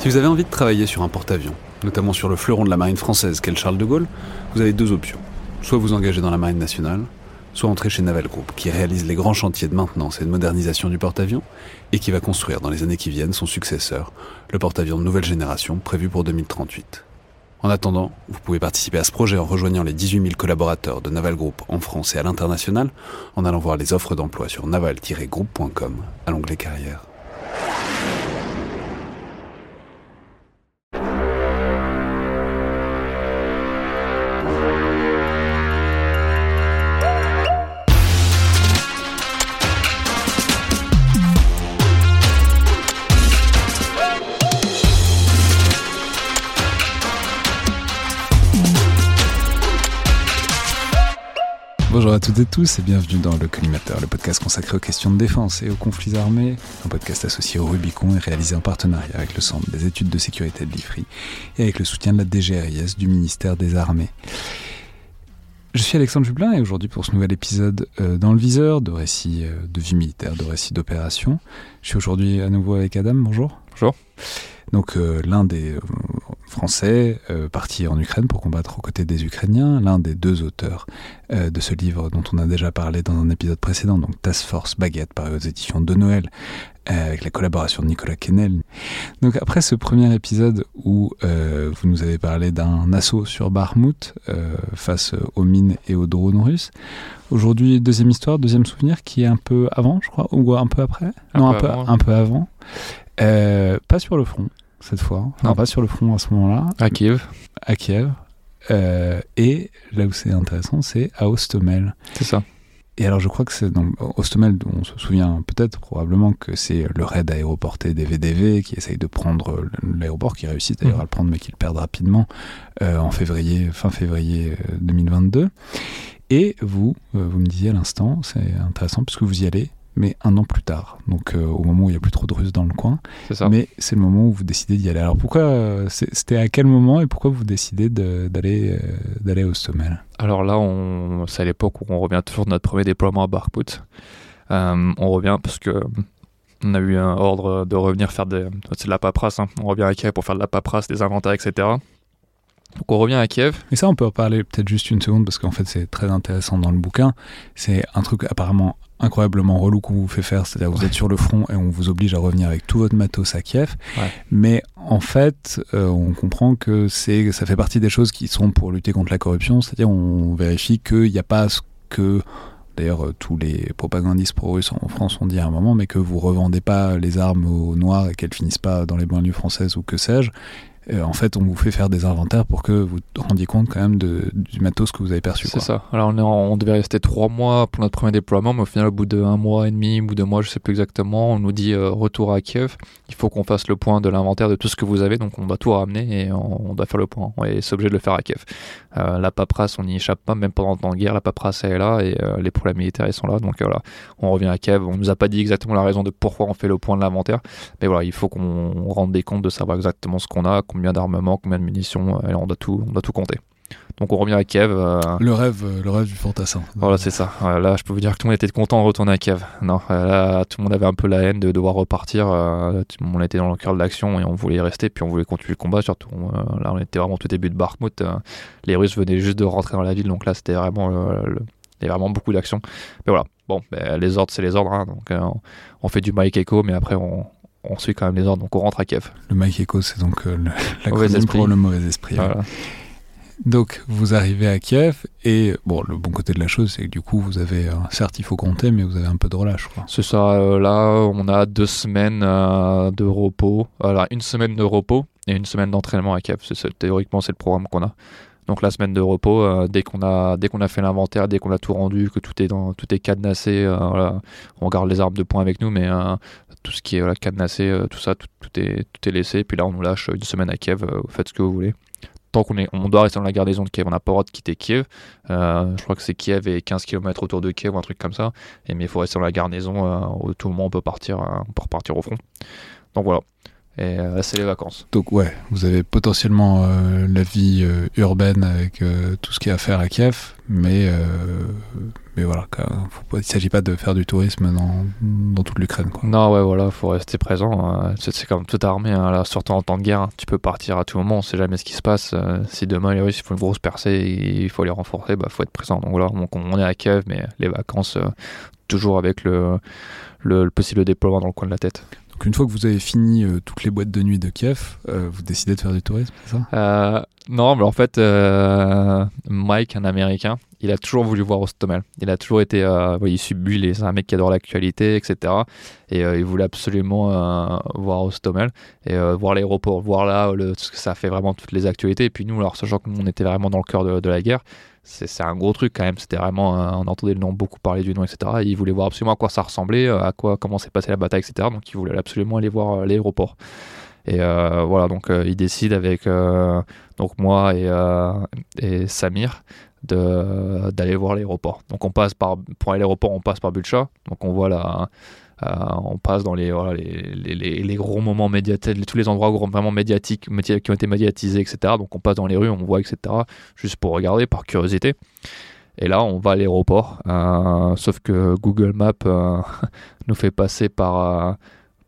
Si vous avez envie de travailler sur un porte-avions, notamment sur le fleuron de la marine française qu'est le Charles de Gaulle, vous avez deux options. Soit vous engagez dans la marine nationale, soit entrer chez Naval Group, qui réalise les grands chantiers de maintenance et de modernisation du porte-avions, et qui va construire dans les années qui viennent son successeur, le porte-avions de nouvelle génération prévu pour 2038. En attendant, vous pouvez participer à ce projet en rejoignant les 18 000 collaborateurs de Naval Group en France et à l'international, en allant voir les offres d'emploi sur naval-group.com à l'onglet carrière. Bonjour à toutes et tous et bienvenue dans Le Collimateur, le podcast consacré aux questions de défense et aux conflits armés, un podcast associé au Rubicon et réalisé en partenariat avec le Centre des études de sécurité de l'IFRI et avec le soutien de la DGRIS du ministère des Armées. Je suis Alexandre Jublin et aujourd'hui pour ce nouvel épisode dans le viseur de récits de vie militaire, de récits d'opération. Je suis aujourd'hui à nouveau avec Adam, bonjour. Bonjour. Donc l'un des Français parti en Ukraine pour combattre aux côtés des Ukrainiens, l'un des deux auteurs de ce livre dont on a déjà parlé dans un épisode précédent, donc Task Force Baguette, paru aux éditions de Noël, avec la collaboration de Nicolas Quesnel. Donc après ce premier épisode où vous nous avez parlé d'un assaut sur Bakhmout face aux mines et aux drones russes, aujourd'hui deuxième histoire, deuxième souvenir qui est un peu avant, je crois, ou un peu après ? Non, un peu avant. Pas sur le front cette fois, enfin pas sur le front à ce moment-là. À Kiev. Et là où c'est intéressant, c'est à Hostomel. C'est ça. Et alors je crois que c'est dans Hostomel, on se souvient peut-être probablement que c'est le raid aéroporté des VDV qui essaye de prendre l'aéroport, qui réussit d'ailleurs à le prendre mais qui le perd rapidement fin février 2022. Et vous me disiez à l'instant, c'est intéressant puisque vous y allez, mais un an plus tard, donc au moment où il n'y a plus trop de Russes dans le coin. C'est ça. Mais c'est le moment où vous décidez d'y aller. Alors pourquoi, c'était à quel moment et pourquoi vous décidez d'aller à Hostomel ? Alors là, c'est à l'époque où on revient toujours de notre premier déploiement à Bakhmout. On revient parce que on a eu un ordre de revenir faire c'est de la paperasse. Hein. On revient à Kiev pour faire de la paperasse, des inventaires, etc. Donc on revient à Kiev. Et ça, on peut en parler peut-être juste une seconde parce qu'en fait, c'est très intéressant dans le bouquin. C'est un truc apparemment incroyablement relou qu'on vous fait faire, c'est-à-dire que vous êtes sur le front et on vous oblige à revenir avec tout votre matos à Kiev. Ouais. Mais en fait, on comprend que ça fait partie des choses qui sont pour lutter contre la corruption, c'est-à-dire on vérifie qu'il n'y a pas ce que... D'ailleurs, tous les propagandistes pro-russes en France ont dit à un moment, mais que vous revendez pas les armes aux Noirs et qu'elles finissent pas dans les banlieues françaises ou que sais-je. En fait, on vous fait faire des inventaires pour que vous vous rendiez compte quand même du matos que vous avez perçu. C'est ça. Alors on devait rester 3 mois pour notre premier déploiement, mais au final, au bout de 1 mois et demi, ou 2 mois, je sais plus exactement, on nous dit retour à Kiev. Il faut qu'on fasse le point de l'inventaire de tout ce que vous avez, donc on doit tout ramener et on doit faire le point. Et c'est obligé de le faire à Kiev. La paperasse, on n'y échappe pas, même pendant le temps de guerre, la paperasse elle est là et les problèmes militaires ils sont là. Donc voilà, on revient à Kiev. On nous a pas dit exactement la raison de pourquoi on fait le point de l'inventaire, mais voilà, il faut qu'on rende des comptes de savoir exactement ce qu'on a, combien d'armement, combien de munitions, et on doit tout compter. Donc on revient à Kiev. Le rêve du fantassin. Voilà, c'est ça. Là, je peux vous dire que tout le monde était content de retourner à Kiev. Non, là, tout le monde avait un peu la haine de devoir repartir. On était dans le cœur de l'action et on voulait y rester, puis on voulait continuer le combat. Surtout, là, on était vraiment au tout début de Bakhmout. Les Russes venaient juste de rentrer dans la ville, donc là, c'était vraiment, il y avait vraiment beaucoup d'action. Mais voilà, bon, les ordres, c'est les ordres. Hein, donc on fait du Mike Echo, mais après, on suit quand même les ordres, donc on rentre à Kiev. Le Mike Echo, c'est donc l'acronyme pour le mauvais esprit. Voilà. Donc vous arrivez à Kiev et bon, le bon côté de la chose c'est que du coup vous avez, certes il faut compter mais vous avez un peu de relâche quoi. C'est ça, là on a 2 semaines de repos, alors 1 semaine de repos et 1 semaine d'entraînement à Kiev, théoriquement c'est le programme qu'on a. Donc la semaine de repos, dès qu'on a fait l'inventaire, dès qu'on a tout rendu, que tout est cadenassé, voilà, on garde les armes de poing avec nous, mais tout ce qui est cadenassé, tout ça, tout est laissé. Puis là on nous lâche 1 semaine à Kiev, faites ce que vous voulez. Tant on doit rester dans la garnison de Kiev, on n'a pas le droit de quitter Kiev. Je crois que c'est Kiev et 15 km autour de Kiev ou un truc comme ça. Mais il faut rester dans la garnison, tout le monde peut repartir au front. Donc voilà. Et là, c'est les vacances. Donc ouais, vous avez potentiellement la vie urbaine avec tout ce qu'il y a à faire à Kiev, mais voilà, il ne s'agit pas de faire du tourisme dans toute l'Ukraine, quoi. Non, ouais, voilà, faut rester présent. C'est comme toute armée, hein, là, surtout en temps de guerre, hein, tu peux partir à tout moment, on sait jamais ce qui se passe. Si demain les Russes font une grosse percée et il faut les renforcer, faut être présent. Donc voilà, on est à Kiev, mais les vacances, toujours avec le possible déploiement dans le coin de la tête. Donc une fois que vous avez fini toutes les boîtes de nuit de Kiev, vous décidez de faire du tourisme, c'est ça ? Non, mais en fait, Mike, un Américain, il a toujours voulu voir Hostomel. Il a toujours été, il subit, c'est un mec qui adore l'actualité, etc. Et il voulait absolument voir Hostomel et voir l'aéroport, voir là ce que ça fait vraiment toutes les actualités. Et puis nous, alors sachant qu'on était vraiment dans le cœur de la guerre, c'est un gros truc quand même. C'était vraiment, on entendait le nom beaucoup parler du nom, etc. Et il voulait voir absolument à quoi ça ressemblait, comment s'est passée la bataille, etc. Donc il voulait absolument aller voir l'aéroport. Et voilà, donc il décide avec donc moi et Samir d'aller voir l'aéroport. Donc pour aller à l'aéroport, on passe par Bulcha. Donc on voit on passe dans les gros moments médiatiques, tous les endroits vraiment médiatiques qui ont été médiatisés, etc. Donc on passe dans les rues, on voit, etc. Juste pour regarder, par curiosité. Et là, on va à l'aéroport. Sauf que Google Maps nous fait passer par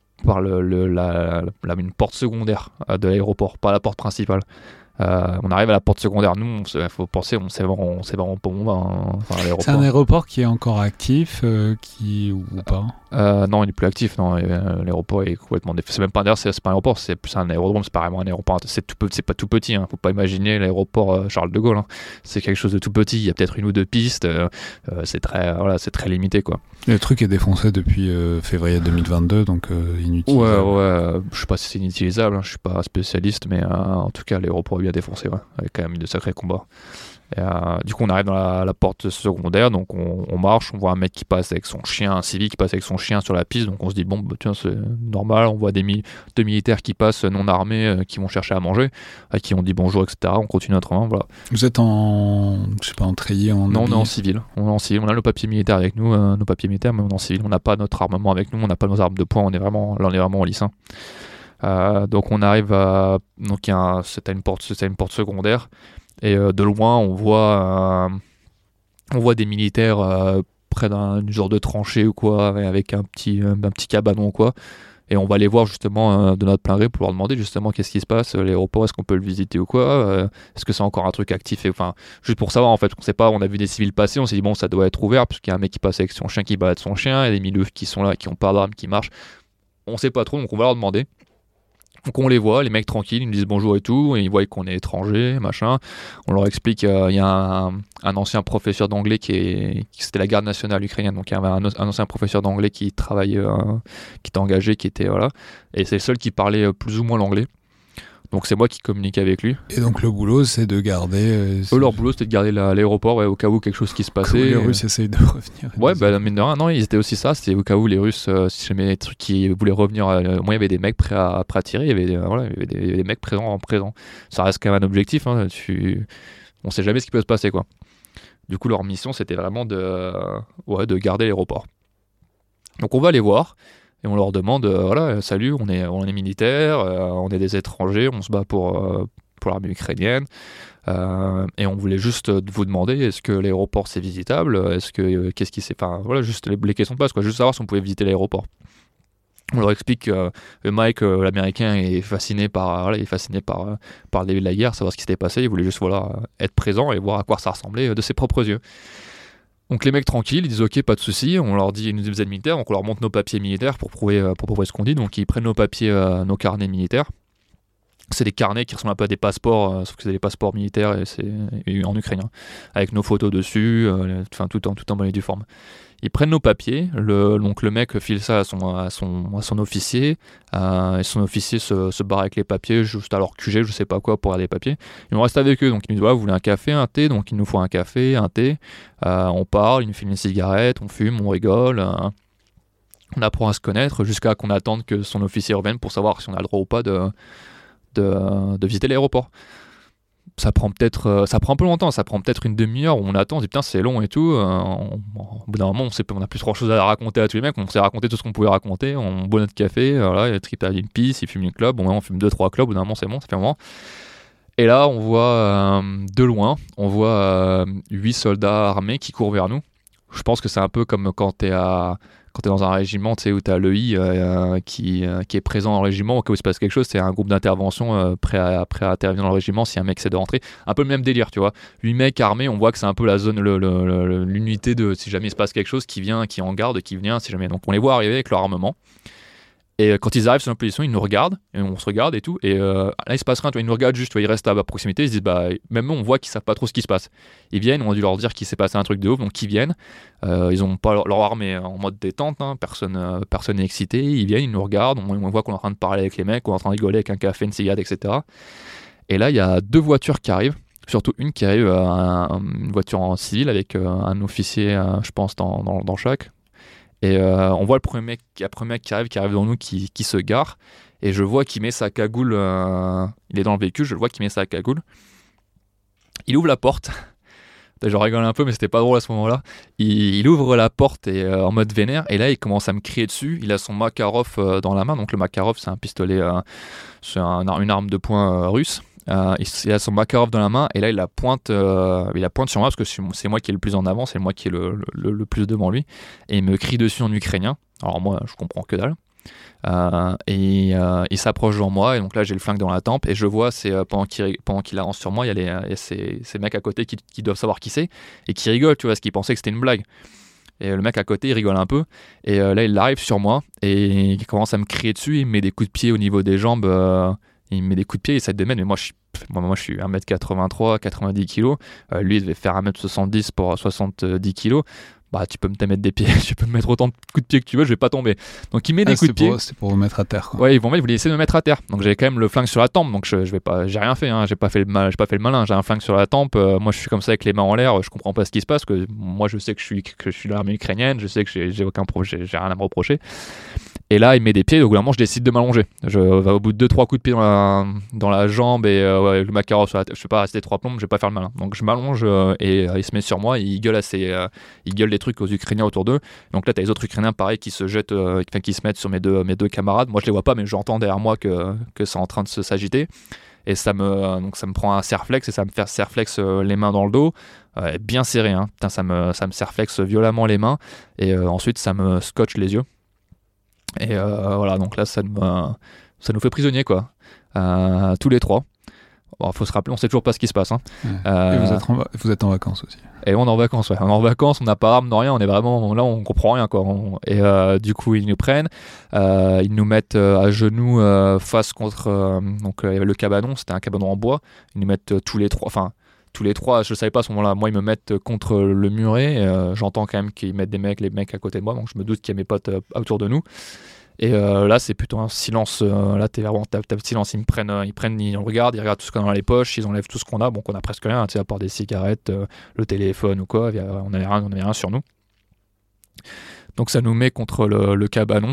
une porte secondaire de l'aéroport, pas la porte principale. On arrive à la porte secondaire. Nous, il faut penser, on sait vraiment pas où on va. L'aéroport. C'est un aéroport qui est encore actif, ou pas Non, il est plus actif. Non, l'aéroport est complètement défait. C'est même pas d'ailleurs, c'est pas un aéroport, c'est plus un aérodrome. C'est pas vraiment un aéroport. C'est pas tout petit. Hein. Faut pas imaginer l'aéroport Charles de Gaulle. Hein. C'est quelque chose de tout petit. Il y a peut-être une ou deux pistes. C'est très limité, quoi. Le truc est défoncé depuis février 2022, donc inutilisable. Ouais. Je sais pas si c'est inutilisable. Hein. Je suis pas spécialiste, mais en tout cas, l'aéroport est bien défoncé, ouais, avec quand même eu de sacrés combats. Et, du coup, on arrive dans la porte secondaire, donc on marche, on voit un mec qui passe avec son chien, un civil qui passe avec son chien sur la piste, donc on se dit bon, tiens, c'est normal. On voit deux militaires qui passent non armés, qui vont chercher à manger, à qui on dit bonjour, etc. On continue notre chemin, voilà. Vous êtes en treillis, Non, on est en civil. On a nos papiers militaires avec nous, mais on est en civil. On n'a pas notre armement avec nous, on n'a pas nos armes de poing. On est vraiment en lice. Donc on arrive c'est une porte secondaire et de loin on voit des militaires près d'une genre de tranchée ou quoi, avec un petit cabanon ou quoi, et on va les voir justement de notre plein gré pour leur demander justement qu'est-ce qui se passe, l'aéroport, est-ce qu'on peut le visiter ou quoi, est-ce que c'est encore un truc actif, et enfin juste pour savoir en fait. On sait pas, on a vu des civils passer, on s'est dit bon, ça doit être ouvert parce qu'il y a un mec qui passe avec son chien, qui balade son chien, il y a des militaires qui sont là, qui ont pas d'armes, qui marchent, on sait pas trop, donc on va leur demander. Donc on les voit, les mecs tranquilles, ils nous disent bonjour et tout, et ils voient qu'on est étrangers, machin. On leur explique qu'il y a un ancien professeur d'anglais c'était la garde nationale ukrainienne, donc il y avait un ancien professeur d'anglais qui travaillait, qui était engagé, qui était voilà, et c'est le seul qui parlait plus ou moins l'anglais. Donc c'est moi qui communique avec lui. Et donc le boulot, c'est de garder... leur boulot, c'était de garder l'aéroport, ouais, au cas où quelque chose qui se passait. Les Russes essayent de revenir. Ouais, mine de rien, non, ils étaient aussi ça. C'était au cas où les Russes, si jamais des trucs qui voulaient revenir, moi il y avait des mecs prêts à tirer, il y avait des mecs présents. Ça reste quand même un objectif, hein, on sait jamais ce qui peut se passer, quoi. Du coup, leur mission, c'était vraiment de garder l'aéroport. Donc on va les voir. Et on leur demande, salut, on est militaire, on est des étrangers, on se bat pour l'armée ukrainienne, et on voulait juste vous demander, est-ce que l'aéroport c'est visitable, qu'est-ce qui s'est, enfin voilà, juste les questions de base, quoi, juste savoir si on pouvait visiter l'aéroport. On leur explique que Mike, l'américain, est fasciné par le début de la guerre, savoir ce qui s'était passé, il voulait juste être présent et voir à quoi ça ressemblait de ses propres yeux. Donc les mecs tranquilles, ils disent ok, pas de souci. On leur dit, ils nous disent militaire, donc on leur montre nos papiers militaires pour prouver ce qu'on dit. Donc ils prennent nos papiers, nos carnets militaires. C'est des carnets qui ressemblent un peu à des passeports, sauf que c'est des passeports militaires et en ukrainien, avec nos photos dessus, tout en bonne et due forme. Ils prennent nos papiers, donc le mec file ça à son officier, et son officier se barre avec les papiers juste à leur QG, je sais pas quoi, pour avoir des papiers. Et on reste avec eux, donc ils nous disent vous voulez un café, un thé, donc il nous faut un café, un thé, on parle, ils nous filent une cigarette, on fume, on rigole, on apprend à se connaître jusqu'à qu'on attende que son officier revienne pour savoir si on a le droit ou pas de visiter l'aéroport. ça prend un peu longtemps, ça prend peut-être une demi-heure où on attend, on se dit putain c'est long et tout. Au bout d'un moment, on a plus trop de choses à raconter à tous les mecs, on s'est raconté tout ce qu'on pouvait raconter, on boit notre café, voilà, il trip à une pisse, il fume une clope, on fume 2-3 clopes, au bout d'un moment c'est bon, ça fait un moment. Et là on voit de loin, on voit 8 soldats armés qui courent vers nous. Je pense que c'est un peu comme quand t'es dans un régiment, tu sais, où t'as l'EI qui est présent dans le régiment, au cas où il se passe quelque chose, c'est un groupe d'intervention prêt à intervenir dans le régiment si un mec essaie de rentrer. Un peu le même délire, tu vois. 8 mecs armés, on voit que c'est un peu la zone, l'unité de si jamais il se passe quelque chose, qui vient, qui est en garde, qui vient, si jamais. Donc on les voit arriver avec leur armement. Et quand ils arrivent sur notre position, ils nous regardent, et on se regarde et tout. Et là, il se passe rien, tu vois, ils nous regardent juste, tu vois, ils restent à proximité, ils se disent, même eux, on voit qu'ils savent pas trop ce qui se passe. Ils viennent, on a dû leur dire qu'il s'est passé un truc de ouf, donc ils viennent. Ils ont pas leur armée en mode détente, hein, personne n'est excité. Ils viennent, ils nous regardent, on voit qu'on est en train de parler avec les mecs, qu'on est en train de rigoler avec un café, une cigarette, etc. Et là, il y a 2 voitures qui arrivent. Surtout une qui arrive, une voiture en civil avec un officier, je pense, dans chaque. Et on voit le premier mec qui arrive devant nous qui se gare, et je vois qu'il met sa cagoule, il est dans le véhicule, je le vois qu'il met sa cagoule, il ouvre la porte, je rigole un peu mais c'était pas drôle à ce moment là, il ouvre la porte et en mode vénère, et là il commence à me crier dessus, il a son Makarov dans la main, donc le Makarov c'est un pistolet, c'est une arme de poing russe. Il a son Makarov dans la main, et là il la pointe sur moi parce que c'est moi qui est le plus en avant, c'est moi qui est le plus devant lui, et il me crie dessus en ukrainien. Alors moi je comprends que dalle, et il s'approche devant moi, et donc là j'ai le flingue dans la tempe, et je vois pendant qu'il avance sur moi, il y a ces mecs à côté qui doivent savoir qui c'est et qui rigolent, tu vois, parce qu'ils pensaient que c'était une blague. Et le mec à côté il rigole un peu, et là il arrive sur moi et il commence à me crier dessus, il me met des coups de pied au niveau des jambes. Il me met des coups de pied, il essaie de mettre, mais moi je suis 1m83, 90 kg. Lui il devait faire 1m70 pour 70 kg. Tu peux me mettre des pieds, tu peux me mettre autant de coups de pied que tu veux, je vais pas tomber. Donc il met des coups de pied. C'est pour vous mettre à terre, quoi. Ouais, ils voulaient essayer de me mettre à terre. Donc j'avais quand même le flingue sur la tempe, donc je vais pas, j'ai rien fait, hein, j'ai pas fait le malin, j'ai un flingue sur la tempe. Moi je suis comme ça avec les mains en l'air, je comprends pas ce qui se passe, que moi je sais que je suis de l'armée ukrainienne, je sais que j'ai aucun problème, j'ai rien à me reprocher. Et là, il met des pieds, donc vraiment, je décide de m'allonger. Au bout de 2-3 coups de pied dans la jambe et le Makarov sur la tête, je ne vais pas rester 3 plombes, je vais pas faire le malin. Donc je m'allonge et il se met sur moi, et il gueule des trucs aux Ukrainiens autour d'eux. Donc là, tu as les autres Ukrainiens, pareil, qui se mettent sur mes deux camarades. Moi, je les vois pas, mais j'entends derrière moi que c'est en train de s'agiter. Et ça me prend un serflex, et ça me fait serflex les mains dans le dos, bien serré. Hein. Putain, ça me serflex violemment les mains, et ensuite ça me scotche les yeux. Et voilà, donc là ça nous fait prisonniers, quoi, tous les 3. Bon, faut se rappeler, on sait toujours pas ce qui se passe, hein. Et vous êtes en vacances aussi. Et on est en vacances, ouais. On est en vacances, on n'a pas d'armes, rien, on est vraiment là, on comprend rien, quoi. Et du coup ils nous prennent, ils nous mettent à genoux face contre donc il y avait le cabanon, c'était un cabanon en bois. Ils nous mettent tous les trois, je savais pas à ce moment-là, moi ils me mettent contre le muret, j'entends quand même qu'ils mettent les mecs à côté de moi, donc je me doute qu'il y a mes potes autour de nous. Et là c'est plutôt un silence, là t'as le silence, ils regardent tout ce qu'on a dans les poches, ils enlèvent tout ce qu'on a, bon qu'on a presque rien, tu sais, à part des cigarettes, le téléphone ou quoi, on avait rien sur nous. Donc ça nous met contre le cabanon,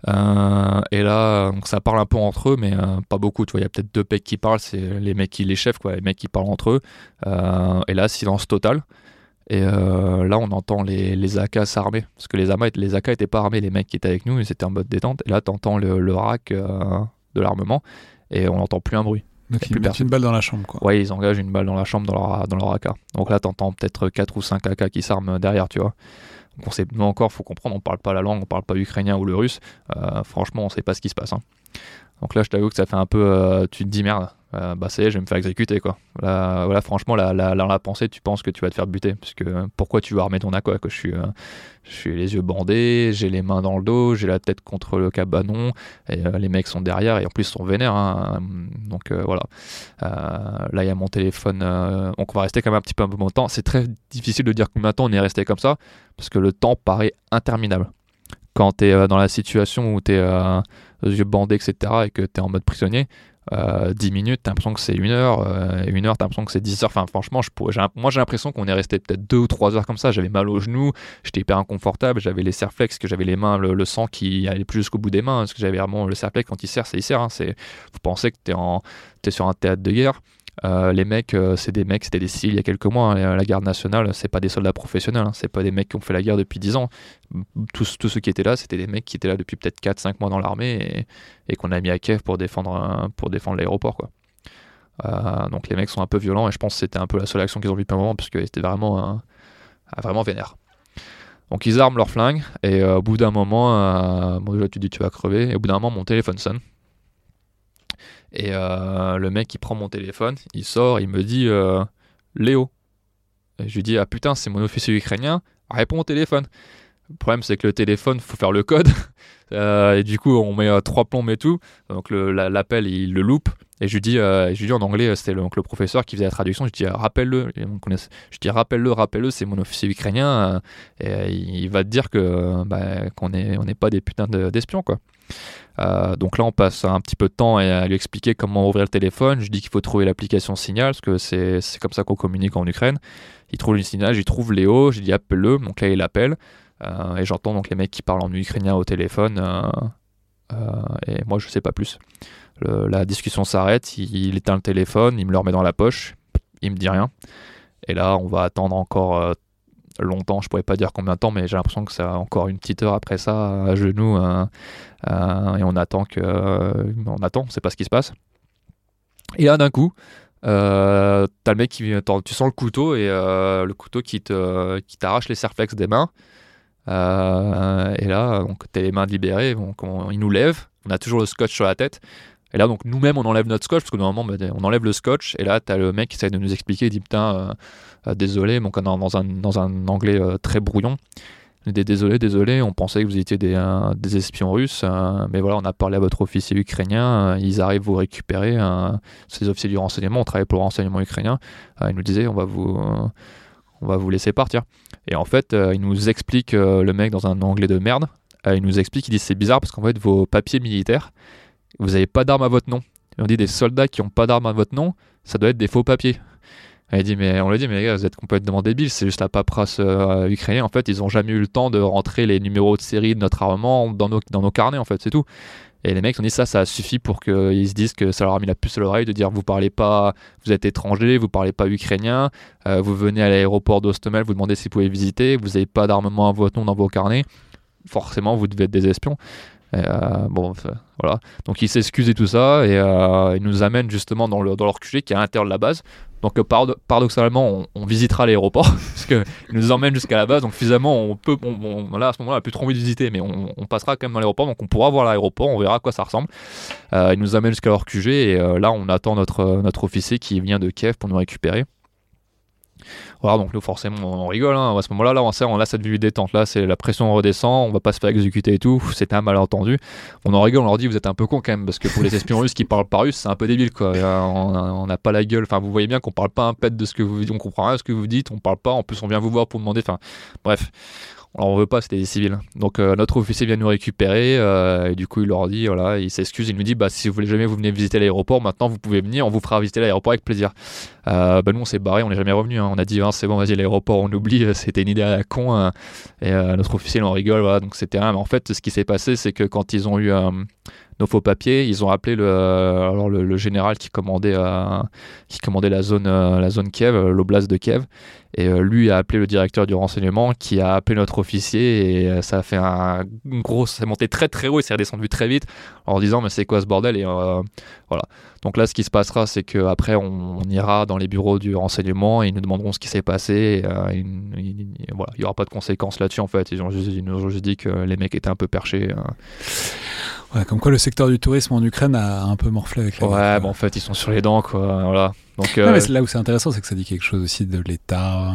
et là donc ça parle un peu entre eux, mais pas beaucoup, tu vois, il y a peut-être 2 mecs qui parlent, c'est les mecs les chefs, quoi, les mecs qui parlent entre eux, et là silence total. Et là on entend les AK s'armer, parce que les AK étaient pas armés, les mecs qui étaient avec nous ils étaient en mode détente, et là t'entends le rack de l'armement, et on n'entend plus un bruit. Donc ils mettent une balle dans la chambre, quoi. Ouais, ils engagent une balle dans la chambre dans leur AK. Donc là t'entends peut-être 4 ou 5 AK qui s'arment derrière, tu vois. Donc on sait, nous encore, faut comprendre, on parle pas la langue, on parle pas ukrainien ou le russe, franchement on sait pas ce qui se passe, hein. Donc là je t'avoue que ça fait un peu, tu te dis merde, ça y est, je vais me faire exécuter, quoi. Là, voilà, franchement la pensée, tu penses que tu vas te faire buter, parce que pourquoi tu veux armer ton AK, quoi. Je suis les yeux bandés, j'ai les mains dans le dos, j'ai la tête contre le cabanon, et les mecs sont derrière, et en plus ils sont vénères, hein. Donc voilà, là il y a mon téléphone, donc on va rester quand même un petit peu de temps. C'est très difficile de dire combien de temps on est resté comme ça, parce que le temps paraît interminable quand t'es dans la situation où t'es les yeux bandés, etc., et que t'es en mode prisonnier. 10 minutes, t'as l'impression que c'est 1 heure, 1 heure, t'as l'impression que c'est 10 heures. Enfin, franchement, moi j'ai l'impression qu'on est resté peut-être 2 ou 3 heures comme ça. J'avais mal aux genoux, j'étais hyper inconfortable, j'avais les serflex, que j'avais les mains, le sang qui allait plus jusqu'au bout des mains, parce que j'avais vraiment le serflex, quand il serre, c'est il serre, hein. Vous pensez que t'es sur un théâtre de guerre. Les mecs, c'était des civils il y a quelques mois. Hein. La garde nationale, c'est pas des soldats professionnels. Hein. C'est pas des mecs qui ont fait la guerre depuis 10 ans. Tous ceux qui étaient là, c'était des mecs qui étaient là depuis peut-être 4-5 mois dans l'armée et qu'on a mis à Kiev pour défendre l'aéroport, quoi. Donc les mecs sont un peu violents et je pense que c'était un peu la seule action qu'ils ont vue pour un moment parce qu'ils étaient vraiment vénères. Donc ils arment leurs flingues et au bout d'un moment, bon, déjà tu dis tu vas crever, et au bout d'un moment mon téléphone sonne. Et le mec il prend mon téléphone, il sort, il me dit Léo. Et je lui dis ah putain c'est mon officier ukrainien, réponds au téléphone. Le problème c'est que le téléphone faut faire le code et du coup on met 3 plombs et tout, donc l'appel il le loupe. Et je lui dis en anglais, c'était donc le professeur qui faisait la traduction, je dis rappelle-le, rappelle-le, c'est mon officier ukrainien, et il va te dire qu'on n'est pas des putains d'espions, quoi. Donc là on passe un petit peu de temps à lui expliquer comment ouvrir le téléphone. Je dis qu'il faut trouver l'application Signal, parce que c'est comme ça qu'on communique en Ukraine. Il trouve le Signal, il trouve Léo, j'ai dit appelle-le, donc là il l'appelle, et j'entends donc les mecs qui parlent en ukrainien au téléphone, et moi je sais pas plus. La discussion s'arrête, il éteint le téléphone, il me le remet dans la poche, il me dit rien. Et là, on va attendre encore longtemps, je pourrais pas dire combien de temps, mais j'ai l'impression que c'est encore une petite heure après ça, à genoux, et on attend, on sait pas ce qui se passe. Et là, d'un coup, t'as le mec tu sens le couteau, et le couteau qui t'arrache les serflex des mains. Et là, donc, t'as les mains libérées, donc il nous lève, on a toujours le scotch sur la tête. Et là, donc, nous-mêmes, on enlève notre scotch, parce que normalement, on enlève le scotch, et là, t'as le mec qui essaie de nous expliquer, il dit, putain, désolé, donc, dans un anglais très brouillon. Il dit, désolé, on pensait que vous étiez des espions russes, mais voilà, on a parlé à votre officier ukrainien, ils arrivent vous récupérer, c'est des officiers du renseignement, on travaille pour le renseignement ukrainien, il nous disait, on va vous laisser partir. Et en fait, il nous explique, le mec dans un anglais de merde, il nous explique, il dit, c'est bizarre, parce qu'en fait, vos papiers militaires, vous n'avez pas d'armes à votre nom. Et on dit des soldats qui n'ont pas d'armes à votre nom, ça doit être des faux papiers. Et on lui dit mais les gars, vous êtes complètement débiles, c'est juste la paperasse ukrainienne. En fait, ils n'ont jamais eu le temps de rentrer les numéros de série de notre armement dans nos carnets, en fait, c'est tout. Et les mecs ont dit ça suffit pour qu'ils se disent que ça leur a mis la puce à l'oreille de dire vous parlez pas, vous êtes étranger, vous parlez pas ukrainien, vous venez à l'aéroport d'Hostomel, vous demandez si vous pouvez visiter, vous n'avez pas d'armement à votre nom dans vos carnets, forcément vous devez être des espions. Voilà. Donc ils s'excusent et tout ça, et ils nous amènent justement dans leur QG qui est à l'intérieur de la base. Donc paradoxalement, on visitera l'aéroport parce qu'ils nous emmènent jusqu'à la base. Donc finalement, là à ce moment-là, on n'a plus trop envie de visiter, mais on passera quand même dans l'aéroport. Donc on pourra voir l'aéroport, on verra à quoi ça ressemble. Ils nous amènent jusqu'à leur QG, et là on attend notre officier qui vient de Kiev pour nous récupérer. Voilà, donc nous forcément on rigole, hein. À ce moment-là, on a cette vue détente, là c'est la pression redescend, on va pas se faire exécuter et tout, c'était un malentendu. On en rigole, on leur dit vous êtes un peu con quand même, parce que pour les espions russes qui parlent pas russe, c'est un peu débile, quoi. On n'a pas la gueule, enfin vous voyez bien qu'on parle pas un pet de ce que vous dites, on comprend rien de ce que vous dites, on parle pas, en plus on vient vous voir pour demander, enfin bref. Alors on veut pas, c'était des civils. Donc notre officier vient nous récupérer, et du coup il leur dit, voilà, il s'excuse, il nous dit si vous voulez jamais vous venez visiter l'aéroport, maintenant vous pouvez venir, on vous fera visiter l'aéroport avec plaisir. Nous on s'est barré, on n'est jamais revenu, hein. On a dit c'est bon, vas-y l'aéroport on oublie, c'était une idée à la con, et notre officier il en rigole, voilà, donc c'était rien. Mais en fait ce qui s'est passé c'est que quand ils ont eu nos faux papiers, ils ont appelé le général qui commandait la zone Kiev, l'oblast de Kiev, et lui a appelé le directeur du renseignement qui a appelé notre officier, et ça a fait c'est monté très très haut et c'est redescendu très vite en disant mais c'est quoi ce bordel, et voilà. Donc là ce qui se passera c'est qu'après on ira dans les bureaux du renseignement et ils nous demanderont ce qui s'est passé, voilà, il n'y aura pas de conséquences là-dessus en fait, ils nous ont juste dit que les mecs étaient un peu perchés. Ouais, comme quoi le secteur du tourisme en Ukraine a un peu morflé avec la guerre. En fait ils sont sur les dents, quoi, voilà. Donc, non, mais là où c'est intéressant, c'est que ça dit quelque chose aussi de l'État.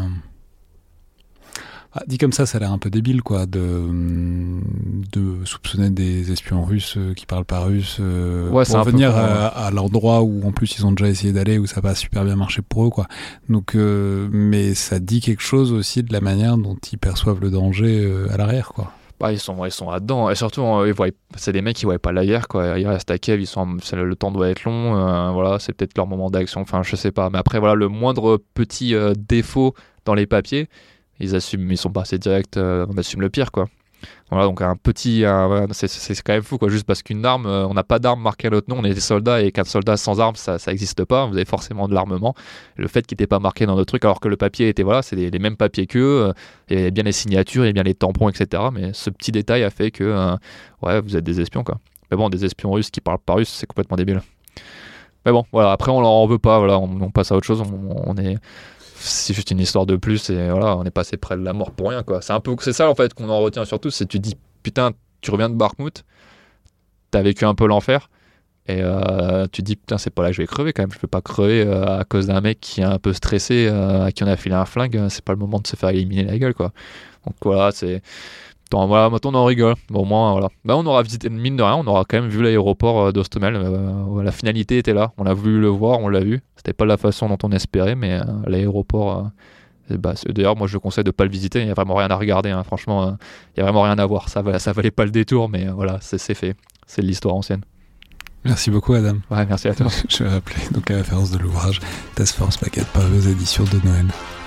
Dit comme ça a l'air un peu débile, quoi, de soupçonner des espions russes qui parlent pas russe pour venir à l'endroit où en plus ils ont déjà essayé d'aller, où ça n'a pas super bien marché pour eux, quoi. Donc, mais ça dit quelque chose aussi de la manière dont ils perçoivent le danger à l'arrière, quoi. Ils sont là-dedans, et surtout c'est des mecs qui voient pas la guerre, quoi. Ils restent à Kiev, le temps doit être long, voilà, c'est peut-être leur moment d'action, enfin je sais pas, mais après voilà, le moindre petit défaut dans les papiers, ils sont pas assez directs, on assume le pire, quoi. Voilà, donc c'est quand même fou, quoi. Juste parce qu'une arme, on n'a pas d'arme marquée à notre nom, on est des soldats, et qu'un soldat sans arme, ça n'existe pas. Vous avez forcément de l'armement. Le fait qu'il n'était pas marqué dans notre truc, alors que le papier était, voilà, c'est les mêmes papiers qu'eux, il y avait bien les signatures, il y avait bien les tampons, etc. Mais ce petit détail a fait que, vous êtes des espions, quoi. Mais bon, des espions russes qui parlent pas russe, c'est complètement débile. Mais bon, voilà, après on leur en veut pas, voilà, on passe à autre chose, c'est juste une histoire de plus, et voilà, on est passé près de la mort pour rien, quoi. C'est ça en fait qu'on en retient surtout, c'est tu te dis putain, tu reviens de Bakhmout, t'as vécu un peu l'enfer, et tu te dis putain, c'est pas là que je vais crever quand même, je peux pas crever à cause d'un mec qui est un peu stressé, à qui on a filé un flingue, c'est pas le moment de se faire éliminer la gueule, quoi. Donc voilà, voilà, maintenant on en rigole. Bon, au moins, voilà. On aura visité, mine de rien, on aura quand même vu l'aéroport d'Hostomel. La finalité était là. On a voulu le voir, on l'a vu. C'était pas de la façon dont on espérait, mais l'aéroport. D'ailleurs, moi je conseille de pas le visiter. Il y a vraiment rien à regarder. Hein. Franchement, il y a vraiment rien à voir. Ça valait pas le détour, mais voilà, c'est fait. C'est de l'histoire ancienne. Merci beaucoup, Adam. Ouais, merci à toi. Je vais rappeler donc la référence de l'ouvrage Task Force Baguette par les éditions de Noël.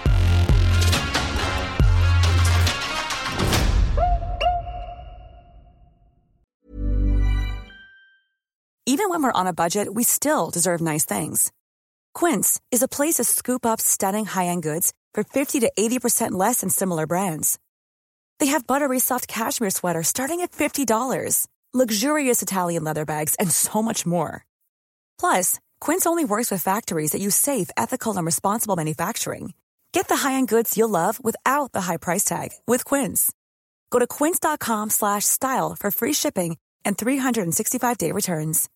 Even when we're on a budget, we still deserve nice things. Quince is a place to scoop up stunning high-end goods for 50 to 80% less than similar brands. They have buttery soft cashmere sweaters starting at $50, luxurious Italian leather bags, and so much more. Plus, Quince only works with factories that use safe, ethical, and responsible manufacturing. Get the high-end goods you'll love without the high price tag with Quince. Go to quince.com/style for free shipping and 365-day returns.